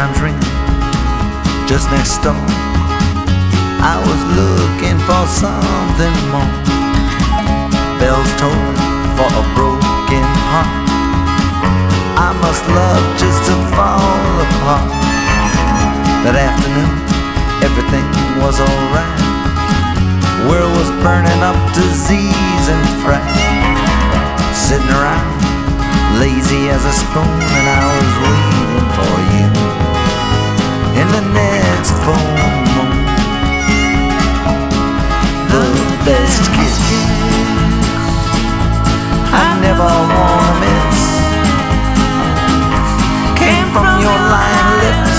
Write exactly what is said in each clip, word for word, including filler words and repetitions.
phone's ringing just next door. I was looking for something more. Bells tolling for a broken heart. I must love just to fall apart. That afternoon, everything was alright. World was burning up, disease and fright. Sitting around, lazy as a spoon, and I was waiting for you in the next full moon. The best kiss I never wanna miss came from your lying lips.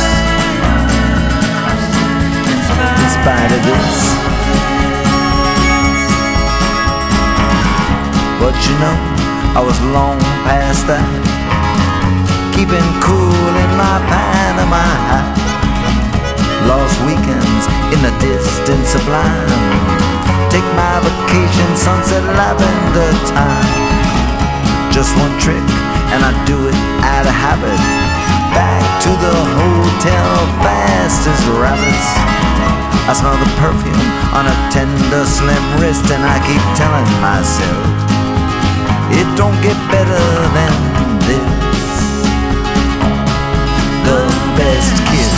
In spite of this, but you know, I was long past that, keeping cool in my Panama hat. Lost weekends in the distant sublime. Take my vacation, sunset lavender time. Just one trick, and I do it out of habit. Back to the hotel, fast as rabbits. I smell the perfume on a tender, slim wrist, and I keep telling myself, it don't get better than this. The best kiss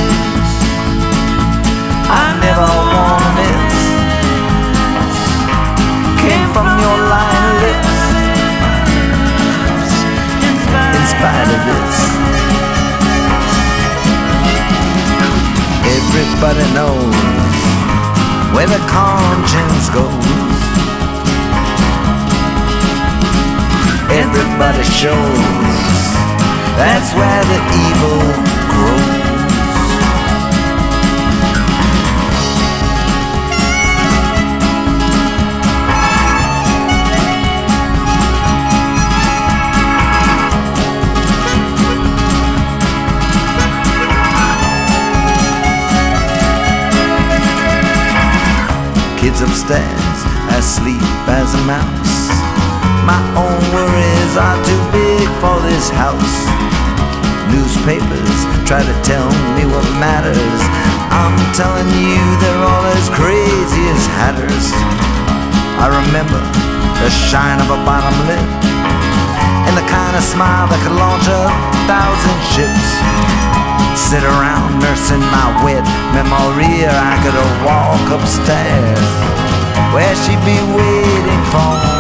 I never wanna miss came from your lying lips. In spite of this, everybody knows where the conscience goes. Everybody shows that's where the evil grows. Kids upstairs, asleep as a mouse. My own worries are too big for this house. Newspapers try to tell me what matters. I'm telling you they're all as crazy as hatters. I remember the shine of a bottom lip and the kind of smile that could launch a thousand ships. Sit around nursing my wet memory, or I could walk upstairs where she'd be waiting for